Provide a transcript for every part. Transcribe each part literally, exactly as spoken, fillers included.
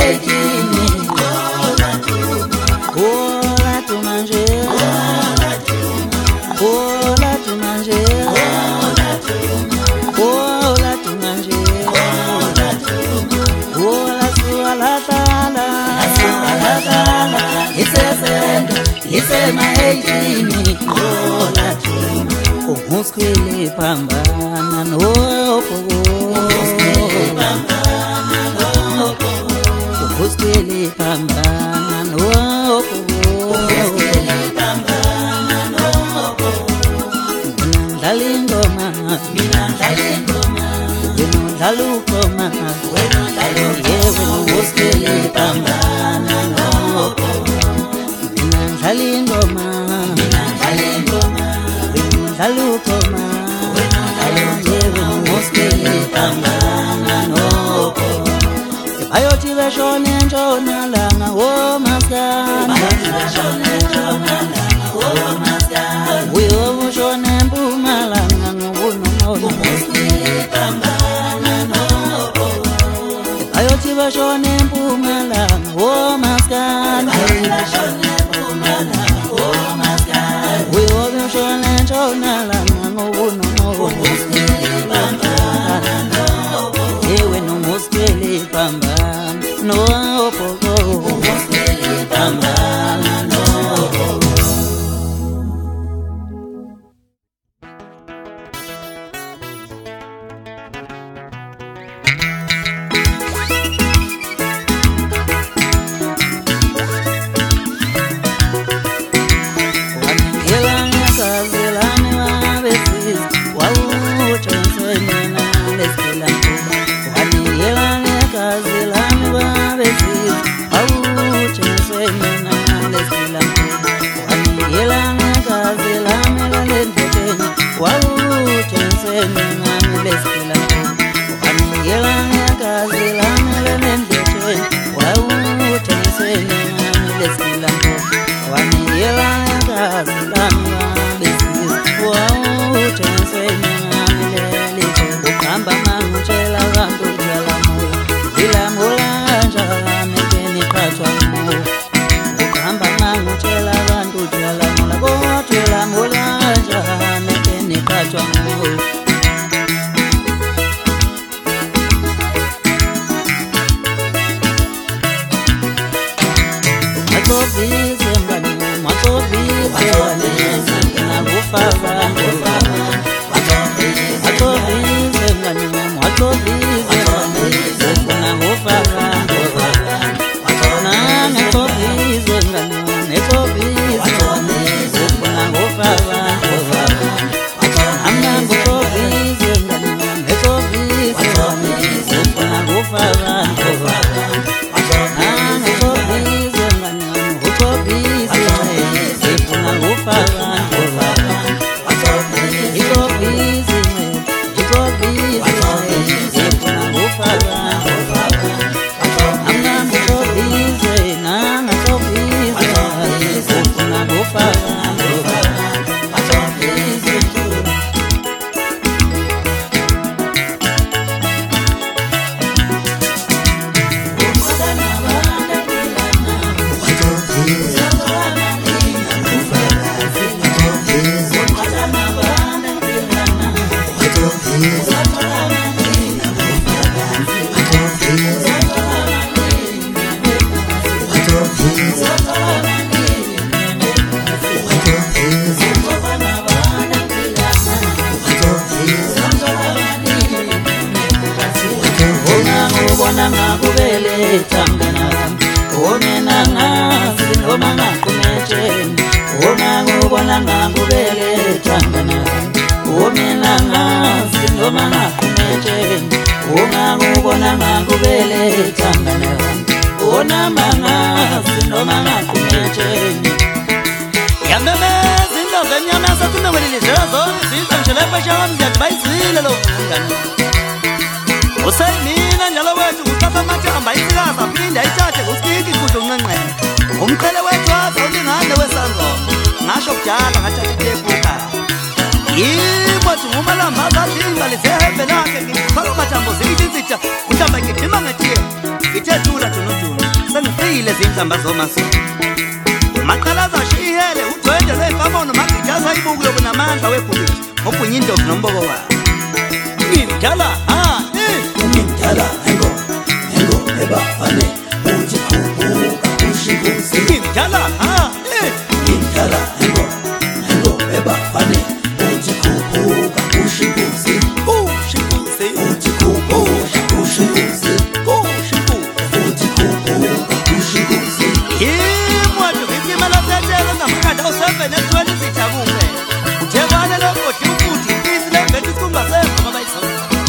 ejini Ola tumanje Ola tumanje Ola tumanje Ola suala tala Suala tala Isesendo Isema ejini Ola tumanje Umuskwele pambana nopo Umuskwele pambana nopo Umuskwele pambana nopo Umuskwele pambana nopo Minandali ngoma Minandali ngoma Winandali ngoma Winandali ngoma Yewe umuskwele pambana nopo Minandali ngoma Minandali ngoma Salukoma, yewe muskele pambana nopo. Bayoti beshone njona langa wo maskana. Bayoti beshone njona langa wo maskana. Uyo mushone mbuma langa ngubuno nono. Muskele pambana nopo. Bayoti beshone mbuma langa wo maskana. Bayoti beshone mbuma langa wo maskana. Uyo mushone njona langa ngubuno nono. Muskele pambana nopo. Yewe no muskele pambana nopo. Muskele pambana nopo. Umkhele wethu azawulingane wesandlo ngasho kujala ngathi ebuka yimo ngumalamba azadinga lizehembe lakhe ngifaka amathambo zikitsitsha uhlamba ngidima ngetiye ngithethula thunudunu zile zinhlamba zomaso maqalaza shihele ugcwele lefamona magitaza ibuku lobunamandla webhubisi obunye indovu nomboko wayo ngimdala ha ngimdala engo engo ebafane uthi khuphuka ushikuze ngimdala ha ngimdala engo engo ebafane uthi khuphuka ushikuze ushikuze uthi khuphuka ushikuze ushikuze uthi khuphuka ushikuze imwato ngimala setela ngamakanda oseven etwelve sithabuke uthebana lokodi ukuthi isile ngethi kungasekho baba isona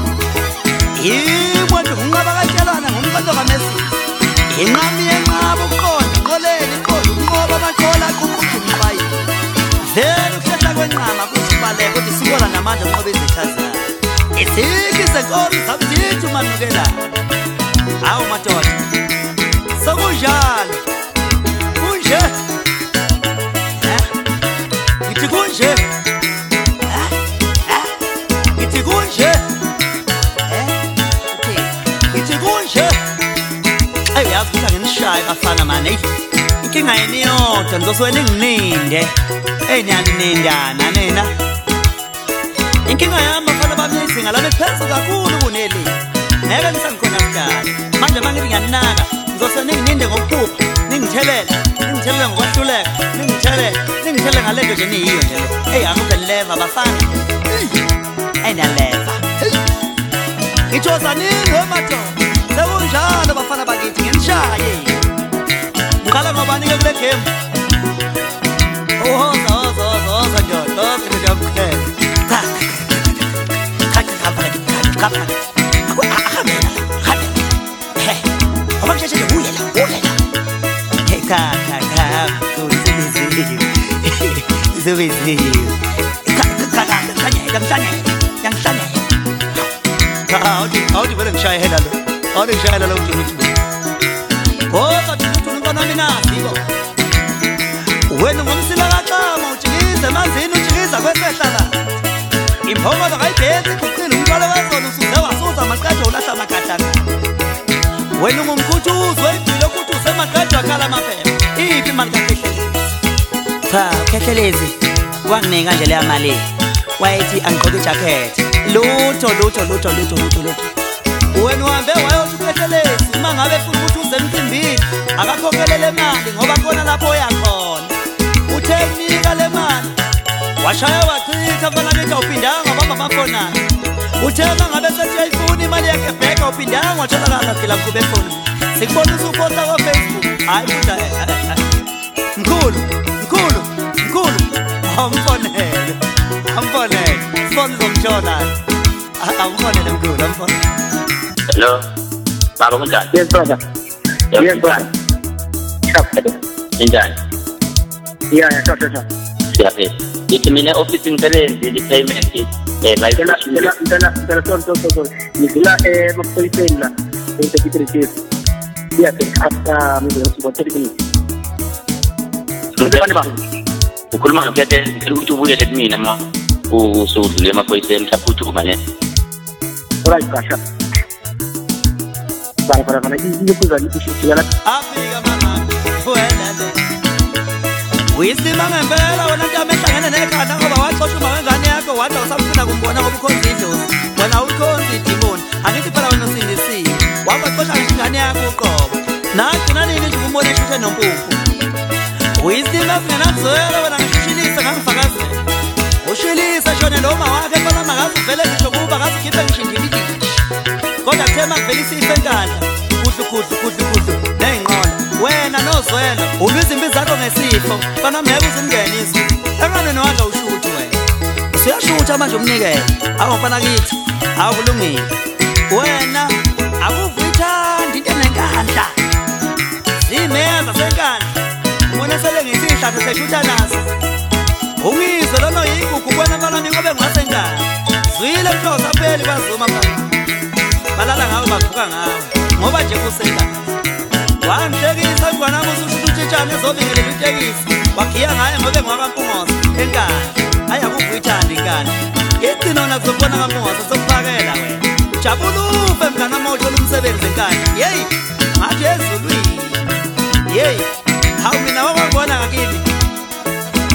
imwato ungaba katshelana ngomqondo kaMessi inqami yenqaba ukuqonda qoleni iqondo unqoba amaqola aququmfayi vele ukuhlehla kwenqama kuthi baleke kodwa sikola namandla unqoba izithazayo isiki senkolo sabuthithi umanukela hawu madoda sokunjalo kunje ngithi kunje ngithi kunje ngithi kunje uyazi ukuthi anginishaya bafana mane inkinga yeni yodwa ngizoswele ngininde eyi niyaninindana nina inkinga yami bafana bami izinga lami phezulu kakhulu kuneli ngeke nisangikhona kudala manje uma ngithi ngiyaninaka ngizoswele ningininde ngokuphupha ningithelele ningithelele ngokwahluleka ningithelele ningithelele ngale nto nje niyiyo nje eyi angikube nileva bafana eyi niyaleva ngithoza nini wemadoda sekunjalo bafana bakithi ngenishaye ngiqala ngobani-ke kule game uhoza hoza hoza hoza ndoda hoza ndoda yamkhela cha khathi kapha kapha ahamela ahamela he ngoba kusheshe nje uye la uye la he cha cha cha uzibiziwe uzibiziwe cha cha ngishanyeka ngishanyeka ngishanyeka awuthi awuthi vele ngishaye hela lo awuthi ngishaye lo uthi kodwa uthi unkona mina siko wena ngomsila kaxama ujikize emanzini ujikiza kwesehlala imphongozo kayibhezi kuqina umntwana wezona usuze wasuza amaqedwa ulahla amagadlana wena ungumkhuthuzi weyibhile ukuthi usemaqedwa akhala amaphepha iphi imali kakhehlelezi cha ukhehlelezi wanginika nje leya mali wayethi angigqoke ijakhethi lutho lutho lutho lutho lutho lutho wena uhambe wayothi ukhehlelezi uma ngabe futhi ukuthi uze emcimbini akakhokhele le mali ngoba khona lapho oyakhona uthe kunika le mali washaya wachitha mfana kithi awuphindanga bamba amafonana uthe uma ngabe sethi uyayifuna imali yakhe bheka awuphindanga watholakala phela mkube efoni sikubona usuphosta kwa-Facebook hayi buda mkhulu mkhulu mkhulu awumfonele amfonele sifone uzomtshona awumfonele mkhulu amfonele. Hello, baba kunjani? Yes brother. Yes brother. Sharp. Njani? Yeah, yeah, sure, sure. Siyaphela. Ithi mina office ngisebenzi i-payment eh bayicela Ngicela ngicela ngicela sorry sorry sorry. Ngicela eh maphoyiseni la. Ngicela chief. Yeah, after maybe about thirty minutes. Ngicela baba. Ukhuluma ngaphethe ukuthi ubuyele kumina ma usudlule emaphoyiseni mhlaphuthuma ne. Alright, kasha. Para para para ini kuza nikushikela. Afika mama. Fuelele. Uyisima ngempela wena ntame ehlangene nekhanda ngoba waxoxa uma wengane yakho wathi awusafuna kumbona ngoba ukhonza idlozi. Wena ukhonza idimoni. Angithi phela wena usindisiwe. Wabaxoxa ingane yakho uqobo. Nagcina nini nje umbone eshuthe nompuphu. Uyisima singenakuzwela wena ngishishilise ngangifakazela. Ushilise shone noma wakhe phela mangazi vele ngisho kuba ngazi khiphe ngishindile. Kodwa thema kuvela isife enkandla kudlu kudlu kudlu kudlu neyinqola wena nozwelo ulwizimbi zakho ngesifo fana meke uzimngenise enqonweni wadla ushuthi wena usuyashutha manje umnikele awufana kithi awukulungile wena akuvuyithanda into enenkandla zimeza senkandla ubona sele ngithi ihlahla seshutha naso ungizwe lona yigugu kwena balani ngobe ngasenkandla zwile mhloza pheli bazuma phela balala ngawe bavuka ngawe ngoba nje kuseka wangihlekisa ngwana musuthi utshitshana ezobingelela utekisi wakhiya ngaye ngobe ngwakaMpungoza enkani hayi akuvuyithanda inkani ithi nona kuzobona kaMpungoza sokuphakela wena jabulupe mngana mawuthola umsebenzi enkani yeyi ngathi ezulwini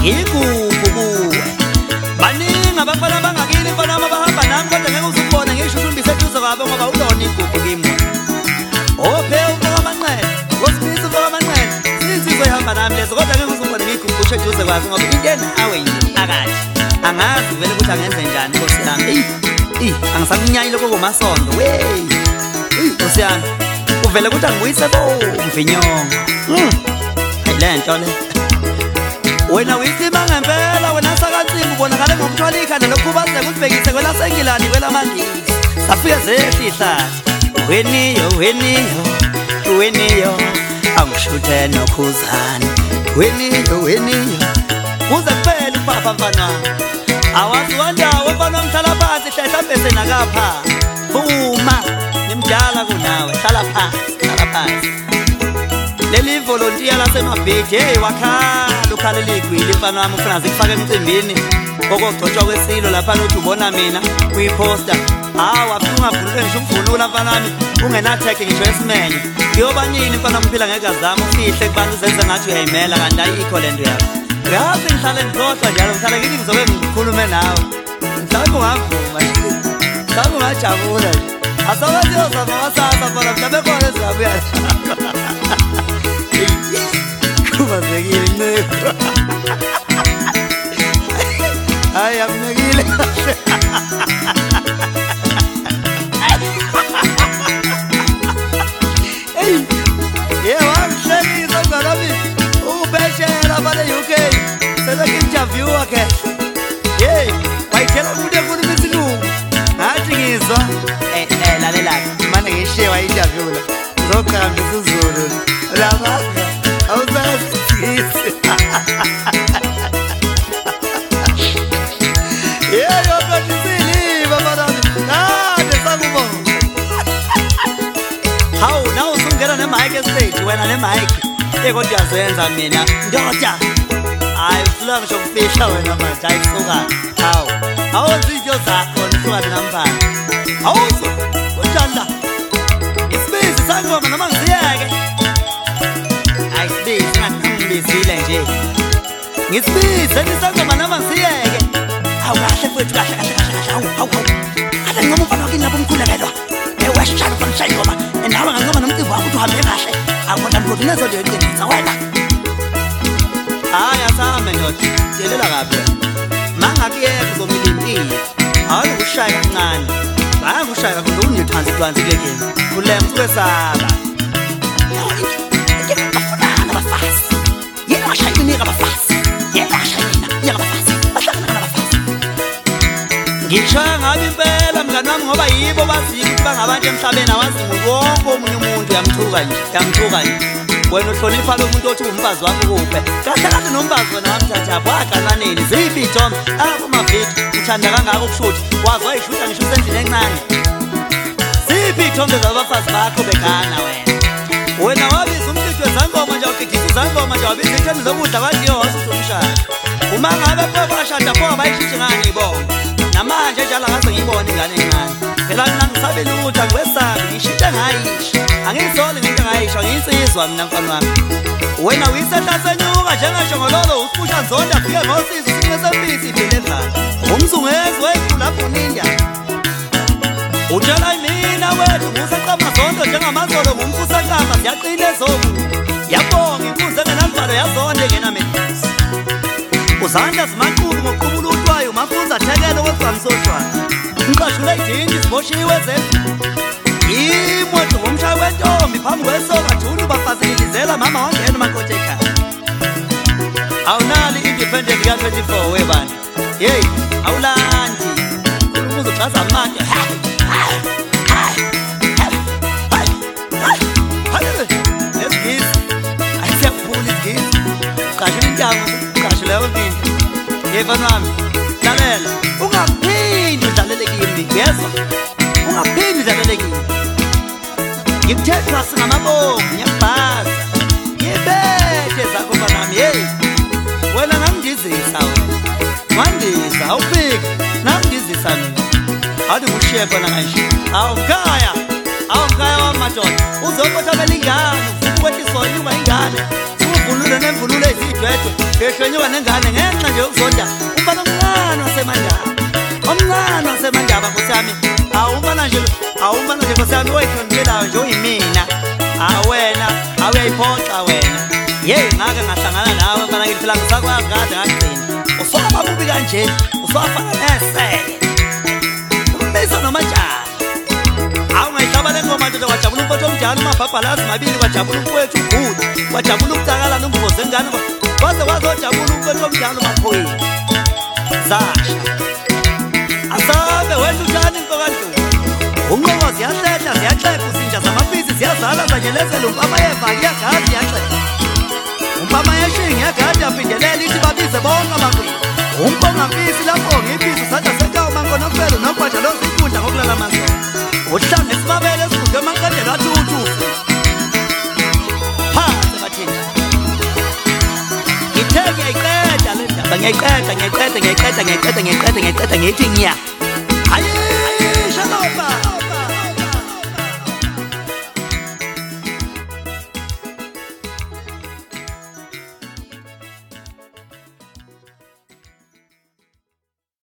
ngikuphi kuwe baningi abafana bangakini mfana abahamba nami kodwa ngeke uzubone ngishushumbise eduze kwabo ngoba ulona iguphi kimi ophe ufoka amanqele ngosibisi ufoka amanqele insizwe ihamba nami lezo kodwa ngeke uzubone ngigugushe eduze kwakho ngoba into enawe nje phakathi angazi vele ukuthi angenze njani Nkosi yami eh angisakunyanyile lokho komasondo wey eh Nkosi yami uvele ukuthi angibuyise bo mvinyongo mm ayilento le wena uyisima ngempela wena sakaNsimbi ubonakala ngomthwala ikhanda lokukhubazeka ukubhekise kwela sengilani kwela mangisi safika zehlihla weniyo weniyo weniyo angishuthe nokhuzana weniyo weniyo kuze kuphela upapa mfana awazi wandawo mfana mhlala phansi hlehla bese nakapha uma nimdala kunawe hlala phansi hlala phansi leli volunteer lasemabheji hey wakhala ukhalela igwili mfana wami ufuna zikufaka emcimbini okugcotshwa kwesilo lapha uthi ubona mina kuyiposter hawa aphunga vulule ngisho umvunula mfana wami ungena tag ngisho esimenye yoba nini mfana mphila ngeke azama ufihle kubantu zenze ngathi uyayimela kanti ayikho lento yakho yazi ngihlale ngikhohlwa njalo ngihlale ngithi ngizobe ngikhulume nawe mhlawumbe ungavuma mhlawumbe ungajabula nje asawazi yozama wasasa mfana mhlawumbe khona ezingabuya khubazekile ncebo hayi amnekile hey yeah wamhlekisa ngalabi ubeshela bale U K seleke interview wakhe hey wayithela umuntu ekhuluma isilungu ngathi ngizwa eh eh lalela manje ngishiya interview la zokhamba isizulu laba awuzazi yeah yo kodisili baba nami ah desakubona how now usungena ne mic stage wena ne mic ekodwa yazenza mina ndoda hayi ufuna ngisho ukufihla wena manje ayisuka hawu awuzidyo zakho nisuka nambani awuzo unjani isibisi sangoma noma ngiziyeke ayisibisi ngangibizile nje ngisibisi nisangoma noma ngiziyeke awu kahle mfethu kahle kahle kahle awu awu ade ngoma mfana wakini lapho umkhulelelwa ewashalo from shayoma nawe ngangoma nomcimbi wakho uthi uhambe kahle akwona mfuthu nezolo yeqinisa wena hayi asame ndoda delela kahle mangakuyeka uzomilimpilo hayi ushaya kancane hayi ushaya kakhulu unethansi phansi kulekeni kulemse kwesaba ngiyafuna abafasi yena washaya inika abafasi yena washaya yena abafasi bahlangana nabafasi ngishaya ngabe impela mngani wami ngoba yibo baziyo ukuthi bangabantu emhlabeni awazi wonke omunye umuntu yamthuka nje yamthuka nje wena uhlonipha lo muntu othi umfazi wakho kuphe kahle kahle nomfazi wena wamthatha waqananeni zipi ithombe apho mavidiyo uthanda kangaka ukushuthi wazi wayishutha ngisho usendlini encane zipi ithombe zabafazi bakho bekana wena wena wabiza umthetho wezangoma nje utigisa izangoma nje wabiza ithembe lokudla kwadiyo wasuzumshaya uma ngabe pho bashada pho abayishithi ngani ibona namanje njalo ngaze ngiyibone ingane encane phela mina ngisabe lutho ngiwesabi ngishintshe ngayisho angizoli ngento ngayisho ngiyinsizwa mina mfana wami wena uyisehlasenyuka njengashongololo usipusha nzonda afike ngosizo sine sempisi iphile endlala umzungezi wethu lapho ninja utshela mina wethu ngusaqama zonke njengamazolo ngumfusaqama siyaqina ezobu yabonga inkunzi engenamvalo yazonde ngenamethisi uzandla zimaqubu ngoqubula utwayo mafunza thekelo kwezamsoshwana ngiqashule idingi siboshiwe zethu imoto ngomshaya wentombi phambi kwesoka thundu bafazilizela mama wangena makothe ekhaya awunali independent ka twenty-four webani hey awulandi umuzo xaza amande let's ayisiyakufuna igisi qashule intambo qashule yonke yevana wami lalela ungaphindi udlalele kimi yezwa ungaphindi udlalele kimi ngikuthetha singamabomu ngiyabhaza ngibethe zakho mfanami hey wena ngangidizisa wena wandisa awufiki nangidizisa mina athi kushiye khona kanje awu mkhaya awu mkhaya wamadoda uzokotha belingane uvuka kwethi isona uma ingane nemvunulo nemvunulo ezidwedwe ehlonyiwa nengane ngenxa nje yokuzonda umfana omncane wasemandaba omncane wasemandaba nkosi yami awumfana nje awumfana nje nkosi yami oyihloniphelayo nje uyimina awena awuyayiphoxa wena yeyi ngake ngahlangana nawe mfana ngithi phela ngisakwazi kade ngagcina uswaba bubi kanje uswafana nesele umbisa nomatshana awu ngayihlaba le ngoma nje wajabula umfowethu omjani umabhabhalazi mabili kwajabula umfowethu uGudi kwajabula ukucakala nomvuzo engane waze wazojabula umfowethu omjani umaphoyini Sasha asabe wena uthani inkokanduku unqobo ziyahletha ziyaxepha uzinja zamapisi ziyazala zanyelezela umpama yeva kuyagadi yaxepha umpama yeshingi yagadi yapindelela ithi babize bonke abakwini umpongapisi lapho ngipisi usanda sekawo mankonokubelo nogwaja lozinkundla ngokulala amanzela uhlanga esibabele esifunde emanqendelo athi uthufu phansi bathini ngithe ngiyayiqeda le ndaba ngiyayiqeda ngiyayiqeda ngiyayiqeda ngiyayiqeda ngiyayiqeda ngiyayiqeda ngiyithi nya